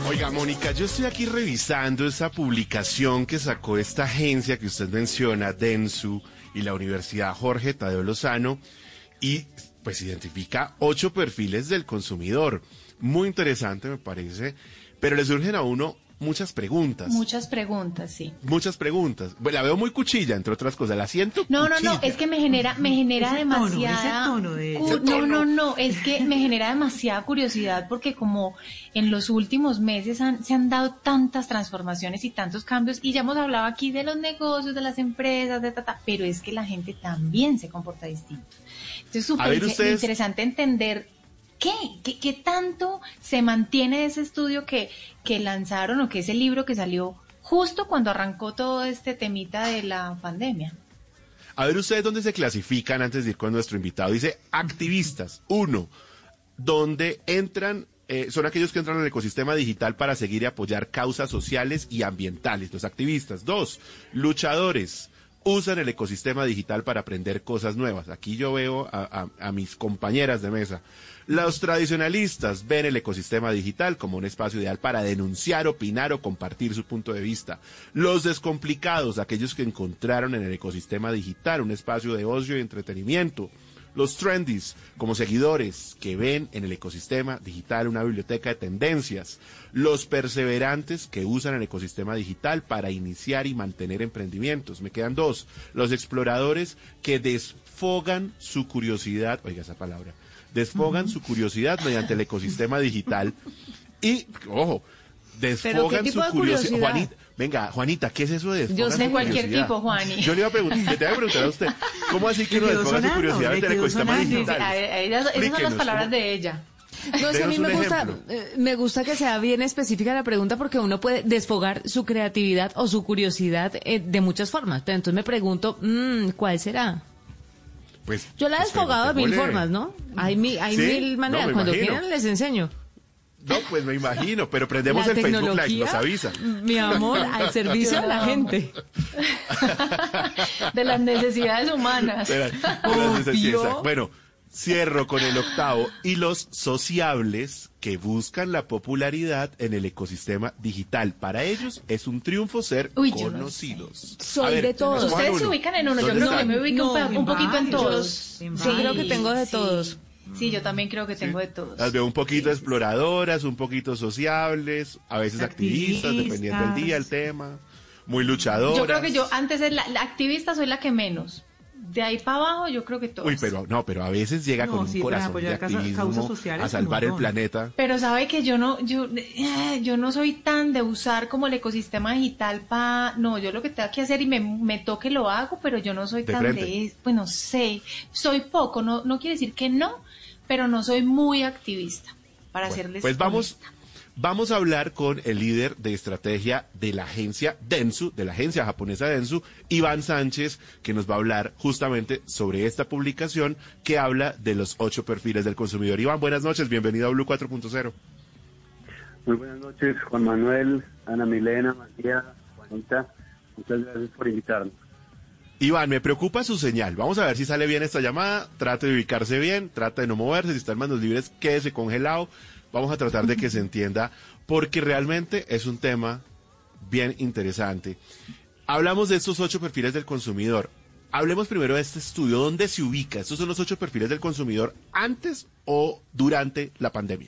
Oiga, Mónica, yo estoy aquí revisando esa publicación que sacó esta agencia que usted menciona, Dentsu, y la Universidad Jorge Tadeo Lozano, y pues identifica 8 perfiles del consumidor. Muy interesante, me parece, pero le surgen a uno muchas preguntas. Muchas preguntas, sí. Muchas preguntas. Bueno, la veo muy cuchilla, entre otras cosas. La siento No, cuchilla. Es que me genera demasiada... No, es que me genera demasiada curiosidad porque como en los últimos meses se han dado tantas transformaciones y tantos cambios, y ya hemos hablado aquí de los negocios, de las empresas, pero es que la gente también se comporta distinto. Entonces es súper interesante entender ¿Qué tanto se mantiene ese estudio que lanzaron, o que ese libro que salió justo cuando arrancó todo este temita de la pandemia? A ver, ¿ustedes dónde se clasifican antes de ir con nuestro invitado? Dice activistas. 1, donde entran, son aquellos que entran en el ecosistema digital para seguir y apoyar causas sociales y ambientales, los activistas. 2, luchadores. Usan el ecosistema digital para aprender cosas nuevas. Aquí yo veo a mis compañeras de mesa. Los tradicionalistas ven el ecosistema digital como un espacio ideal para denunciar, opinar o compartir su punto de vista. Los descomplicados, aquellos que encontraron en el ecosistema digital un espacio de ocio y entretenimiento. Los trendies, como seguidores que ven en el ecosistema digital una biblioteca de tendencias. Los perseverantes que usan el ecosistema digital para iniciar y mantener emprendimientos. Me quedan 2. Los exploradores que desfogan su curiosidad, oiga esa palabra, desfogan su curiosidad mediante el ecosistema digital y, ojo, desfogan su curiosidad. Juanita, ¿qué es eso de desfogan? Yo sé cualquier tipo, Juani. Yo le iba a preguntar a usted, ¿cómo así que uno desfoga su curiosidad mediante el ecosistema digital? Esas son las palabras de ella. No, es que a mí me gusta que sea bien específica la pregunta, porque uno puede desfogar su creatividad o su curiosidad de muchas formas. Pero entonces me pregunto, ¿cuál será? Pues, yo la he desfogado de 1000 formas, ¿no? Hay 1000 maneras. Cuando quieran les enseño. No, pues me imagino, pero prendemos el Facebook Live, nos avisa. Mi amor, al servicio de la gente. De las necesidades humanas. De las necesidades. Bueno, cierro con el 8, y los sociables que buscan la popularidad en el ecosistema digital. Para ellos es un triunfo ser conocidos. Soy de todos. Ustedes se ubican en uno, yo creo que me ubico un poquito en todos. Yo creo que tengo de todos. Sí, yo también creo que tengo de todos. Las veo un poquito exploradoras, un poquito sociables, a veces activistas, dependiendo del día, el tema, muy luchadoras. Yo creo que yo antes de la activista soy la que menos. De ahí para abajo yo creo que todos. Uy, pero a veces llega con un corazón de activismo a salvar el planeta. Pero sabe que yo no soy tan de usar como el ecosistema digital no, yo lo que tengo que hacer y me toque lo hago, pero yo no soy tan de eso. Bueno, sé, soy poco, no quiere decir que no, pero no soy muy activista, para serles pues Vamos a hablar con el líder de estrategia de la agencia Dentsu, de la agencia japonesa Dentsu, Iván Sánchez, que nos va a hablar justamente sobre esta publicación que habla de los 8 perfiles del consumidor. Iván, buenas noches, bienvenido a Blue 4.0. Muy buenas noches, Juan Manuel, Ana Milena, María, Juanita, muchas gracias por invitarnos. Iván, me preocupa su señal. Vamos a ver si sale bien esta llamada. Trate de ubicarse bien, trate de no moverse. Si está en manos libres, quédese congelado. Vamos a tratar de que se entienda, porque realmente es un tema bien interesante. Hablamos de estos 8 perfiles del consumidor. Hablemos primero de este estudio. ¿Dónde se ubica? ¿Estos son los 8 perfiles del consumidor antes o durante la pandemia?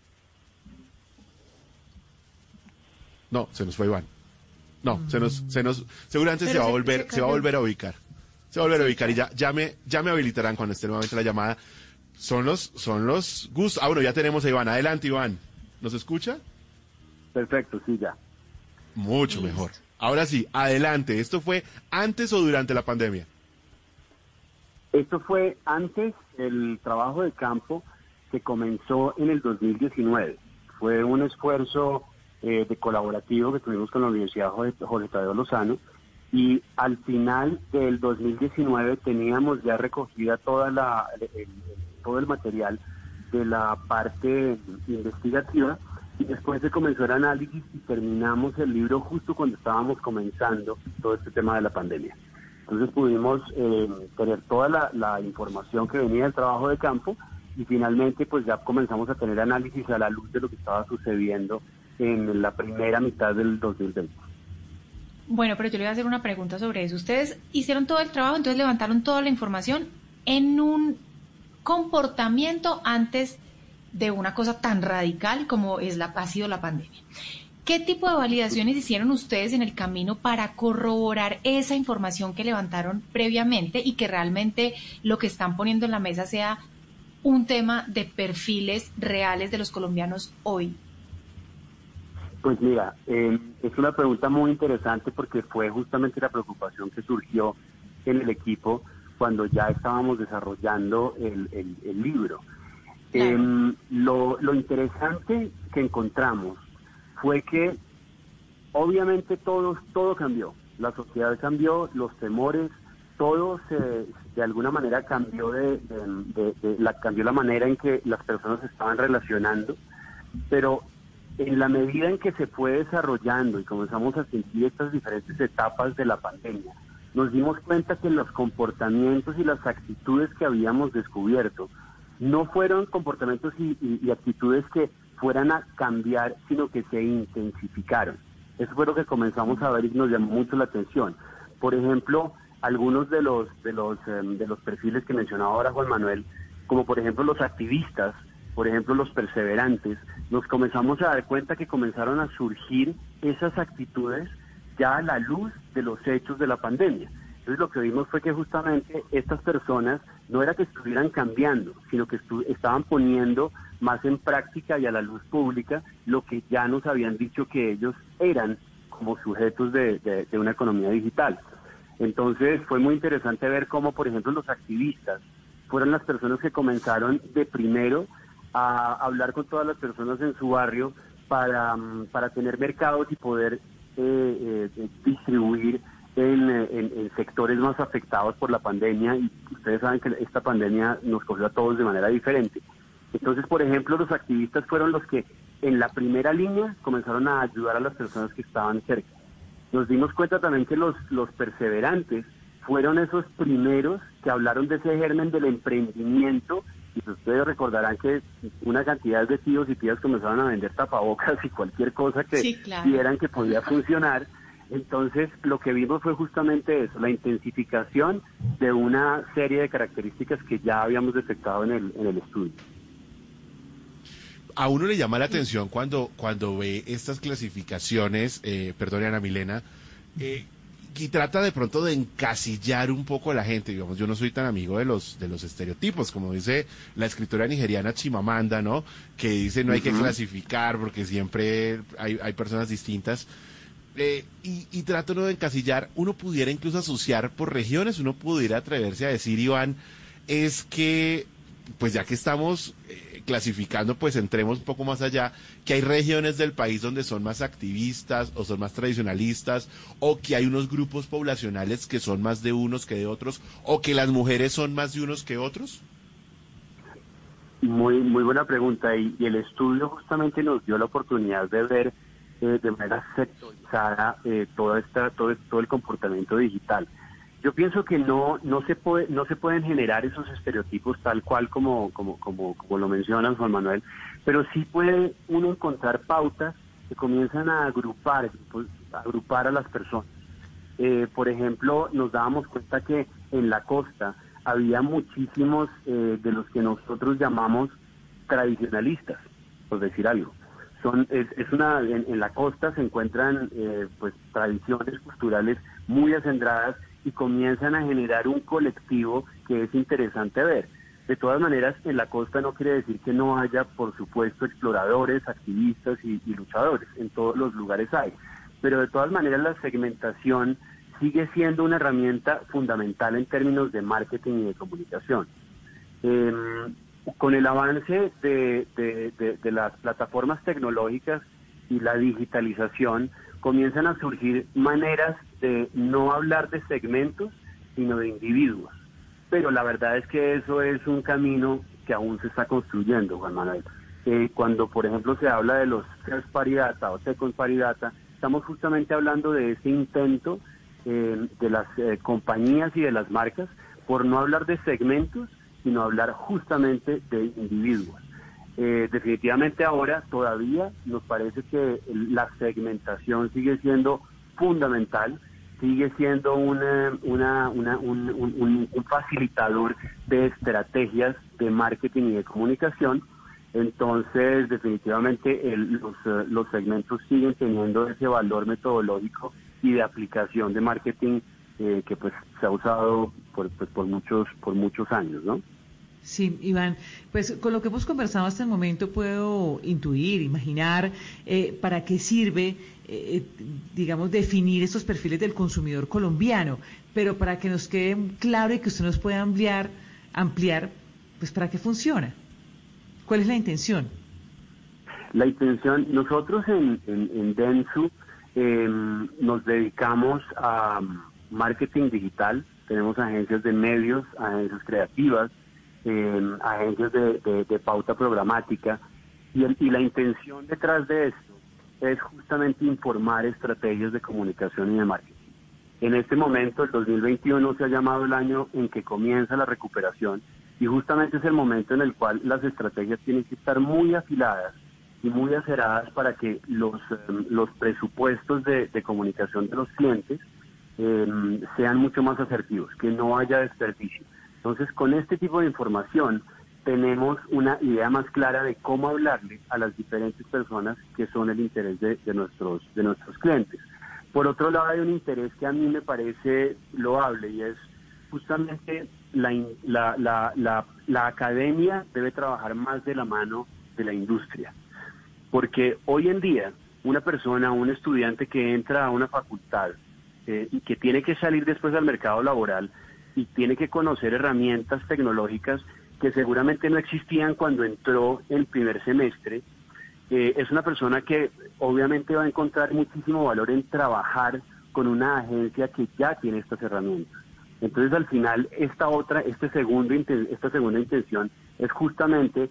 No, se nos fue Iván. No, seguramente se va a volver a ubicar. Se va a volver a ubicar y ya me habilitarán cuando esté nuevamente la llamada. Son los gustos. Bueno, ya tenemos a Iván. Adelante, Iván. ¿Nos escucha? Perfecto, sí, ya. Mucho mejor. Ahora sí, adelante. ¿Esto fue antes o durante la pandemia? Esto fue antes del trabajo de campo que comenzó en el 2019. Fue un esfuerzo de colaborativo que tuvimos con la Universidad Jorge Tadeo Lozano, y al final del 2019 teníamos ya recogida todo el material de la parte investigativa, y después se comenzó el análisis y terminamos el libro justo cuando estábamos comenzando todo este tema de la pandemia. Entonces pudimos tener toda la información que venía del trabajo de campo, y finalmente pues ya comenzamos a tener análisis a la luz de lo que estaba sucediendo en la primera mitad del 2020. Bueno, pero yo le voy a hacer una pregunta sobre eso. Ustedes hicieron todo el trabajo, entonces levantaron toda la información en un comportamiento antes de una cosa tan radical como ha sido la pandemia. ¿Qué tipo de validaciones hicieron ustedes en el camino para corroborar esa información que levantaron previamente y que realmente lo que están poniendo en la mesa sea un tema de perfiles reales de los colombianos hoy? Pues mira, es una pregunta muy interesante porque fue justamente la preocupación que surgió en el equipo cuando ya estábamos desarrollando el libro. Claro. Lo interesante que encontramos fue que obviamente todo cambió, la sociedad cambió, los temores, todo de alguna manera cambió cambió la manera en que las personas se estaban relacionando, pero en la medida en que se fue desarrollando y comenzamos a sentir estas diferentes etapas de la pandemia, nos dimos cuenta que los comportamientos y las actitudes que habíamos descubierto no fueron comportamientos y actitudes que fueran a cambiar, sino que se intensificaron. Eso fue lo que comenzamos a ver y nos llamó mucho la atención. Por ejemplo, algunos de los perfiles que mencionaba ahora Juan Manuel, como por ejemplo los activistas, por ejemplo los perseverantes, nos comenzamos a dar cuenta que comenzaron a surgir esas actitudes ya a la luz de los hechos de la pandemia. Entonces lo que vimos fue que justamente estas personas no era que estuvieran cambiando, sino que estaban poniendo más en práctica y a la luz pública lo que ya nos habían dicho que ellos eran como sujetos de una economía digital. Entonces fue muy interesante ver cómo, por ejemplo, los activistas fueron las personas que comenzaron de primero a hablar con todas las personas en su barrio para tener mercados y poder distribuir en sectores más afectados por la pandemia, y ustedes saben que esta pandemia nos cogió a todos de manera diferente. Entonces, por ejemplo, los activistas fueron los que en la primera línea comenzaron a ayudar a las personas que estaban cerca. Nos dimos cuenta también que los perseverantes fueron esos primeros que hablaron de ese germen del emprendimiento, y ustedes recordarán que una cantidad de tíos y tías comenzaron a vender tapabocas y cualquier cosa que vieran que podía funcionar. Entonces, lo que vimos fue justamente eso, la intensificación de una serie de características que ya habíamos detectado en el estudio. A uno le llama la atención cuando ve estas clasificaciones, perdone Ana Milena, y trata de pronto de encasillar un poco a la gente. Digamos, yo no soy tan amigo de los estereotipos, como dice la escritora nigeriana Chimamanda, ¿no? Que dice no hay que clasificar porque siempre hay personas distintas. Y trato no de encasillar. Uno pudiera incluso asociar por regiones, uno pudiera atreverse a decir, Iván, es que, pues ya que estamos clasificando, pues entremos un poco más allá, que hay regiones del país donde son más activistas o son más tradicionalistas, o que hay unos grupos poblacionales que son más de unos que de otros, o que las mujeres son más de unos que otros. Muy buena pregunta, y el estudio justamente nos dio la oportunidad de ver de manera sectorizada todo el comportamiento digital. Yo pienso que no se pueden generar esos estereotipos tal cual como lo mencionan, Juan Manuel, pero sí puede uno encontrar pautas que comienzan a agrupar a las personas. Por ejemplo, nos dábamos cuenta que en la costa había muchísimos de los que nosotros llamamos tradicionalistas, por decir algo. En la costa se encuentran pues tradiciones culturales muy acendradas y comienzan a generar un colectivo que es interesante ver. De todas maneras, en la costa no quiere decir que no haya, por supuesto, exploradores, activistas y luchadores. En todos los lugares hay. Pero de todas maneras la segmentación sigue siendo una herramienta fundamental en términos de marketing y de comunicación. Con el avance de las plataformas tecnológicas y la digitalización, comienzan a surgir maneras de no hablar de segmentos, sino de individuos. Pero la verdad es que eso es un camino que aún se está construyendo, Juan Manuel. Cuando, por ejemplo, se habla de los first party data o second party data, estamos justamente hablando de ese intento de las compañías y de las marcas por no hablar de segmentos, sino hablar justamente de individuos. Definitivamente ahora todavía nos parece que la segmentación sigue siendo fundamental, sigue siendo un facilitador de estrategias de marketing y de comunicación. Entonces, definitivamente los segmentos siguen teniendo ese valor metodológico y de aplicación de marketing que pues se ha usado por muchos años, ¿no? Sí, Iván, pues con lo que hemos conversado hasta el momento puedo intuir, imaginar para qué sirve, digamos, definir estos perfiles del consumidor colombiano, pero para que nos quede claro y que usted nos pueda ampliar, pues para qué funciona. ¿Cuál es la intención? La intención, nosotros en Dentsu nos dedicamos a marketing digital, tenemos agencias de medios, agencias creativas, agencias de pauta programática, y la intención detrás de esto es justamente informar estrategias de comunicación y de marketing. En este momento, el 2021 se ha llamado el año en que comienza la recuperación, y justamente es el momento en el cual las estrategias tienen que estar muy afiladas y muy aceradas para que los presupuestos de comunicación de los clientes sean mucho más asertivos, que no haya desperdicio. Entonces, con este tipo de información tenemos una idea más clara de cómo hablarle a las diferentes personas que son el interés de nuestros clientes. Por otro lado, hay un interés que a mí me parece loable, y es justamente la academia debe trabajar más de la mano de la industria. Porque hoy en día, una persona, un estudiante que entra a una facultad y que tiene que salir después al mercado laboral y tiene que conocer herramientas tecnológicas que seguramente no existían cuando entró el primer semestre, es una persona que obviamente va a encontrar muchísimo valor en trabajar con una agencia que ya tiene estas herramientas. Entonces, al final, esta segunda intención es justamente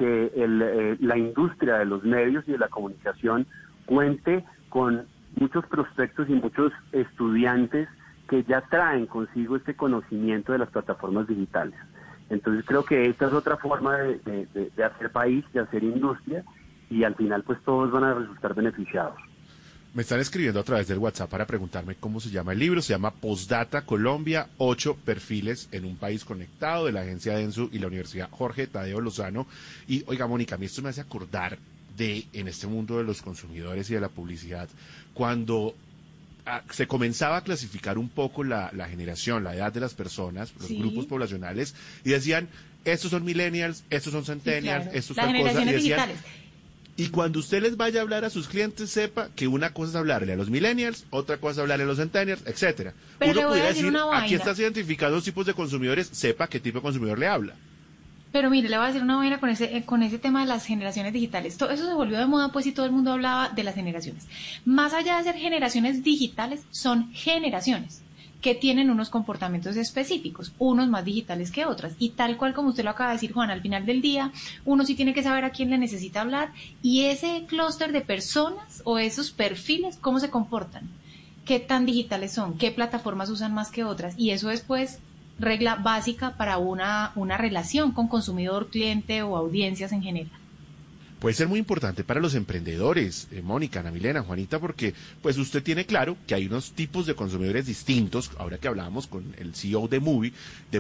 que la industria de los medios y de la comunicación cuente con muchos prospectos y muchos estudiantes que ya traen consigo este conocimiento de las plataformas digitales. Entonces, creo que esta es otra forma de hacer país, de hacer industria, y al final, pues, todos van a resultar beneficiados. Me están escribiendo a través del WhatsApp para preguntarme cómo se llama el libro. Se llama Postdata Colombia, 8 perfiles en un país conectado, de la agencia Dentsu y la Universidad Jorge Tadeo Lozano. Y, oiga, Mónica, a mí esto me hace acordar en este mundo de los consumidores y de la publicidad, cuando se comenzaba a clasificar un poco la generación, la edad de las personas, los grupos poblacionales, y decían, estos son millennials, estos son centennials, estos son cosas, y decían, digitales. Y cuando usted les vaya a hablar a sus clientes, sepa que una cosa es hablarle a los millennials, otra cosa es hablarle a los centennials, etcétera. Pero uno pudiera decir, aquí estás identificando dos tipos de consumidores, sepa qué tipo de consumidor le habla. Pero mire, le voy a decir una vaina con ese tema de las generaciones digitales. Todo eso se volvió de moda, pues, y todo el mundo hablaba de las generaciones. Más allá de ser generaciones digitales, son generaciones que tienen unos comportamientos específicos, unos más digitales que otras. Y tal cual como usted lo acaba de decir, Juan, al final del día, uno sí tiene que saber a quién le necesita hablar, y ese clúster de personas o esos perfiles, cómo se comportan, qué tan digitales son, qué plataformas usan más que otras. Y eso es, pues, regla básica para una relación con consumidor, cliente o audiencias en general. Puede ser muy importante para los emprendedores, Mónica, Ana Milena, Juanita, porque pues usted tiene claro que hay unos tipos de consumidores distintos. Ahora que hablábamos con el CEO de Movi,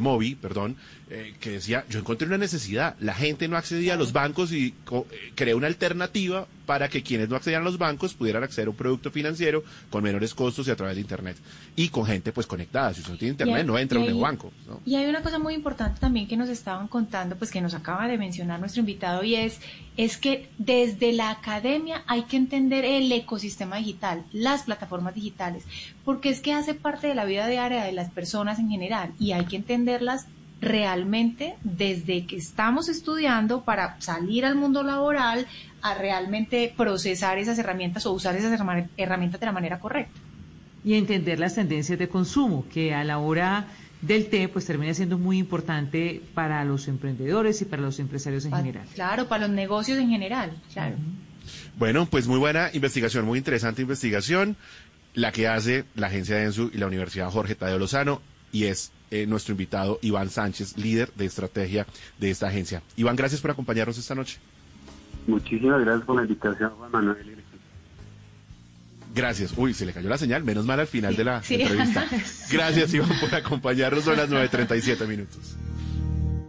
que decía, yo encontré una necesidad, la gente no accedía a los bancos y creé una alternativa para que quienes no accedían a los bancos pudieran acceder a un producto financiero con menores costos y a través de Internet. Y con gente pues conectada, si usted no tiene Internet no entra a un banco, ¿no? Y hay una cosa muy importante también que nos estaban contando, pues que nos acaba de mencionar nuestro invitado, y es que desde la academia hay que entender el ecosistema digital, las plataformas digitales, porque es que hace parte de la vida diaria de las personas en general, y hay que entenderlas realmente desde que estamos estudiando para salir al mundo laboral a realmente procesar esas herramientas o usar esas herramientas de la manera correcta. Y entender las tendencias de consumo, que a la hora del té pues termina siendo muy importante para los emprendedores y para los empresarios en general. Claro, para los negocios en general, claro. Bueno, pues muy buena investigación, muy interesante investigación, la que hace la agencia Dentsu y la Universidad Jorge Tadeo Lozano, y es nuestro invitado Iván Sánchez, líder de estrategia de esta agencia. Iván, gracias por acompañarnos esta noche. Muchísimas gracias por la invitación, Juan Manuel. Gracias. Uy, se le cayó la señal, menos mal al final de la entrevista. Gracias, Iván, por acompañarnos. Son las 9:37 minutos.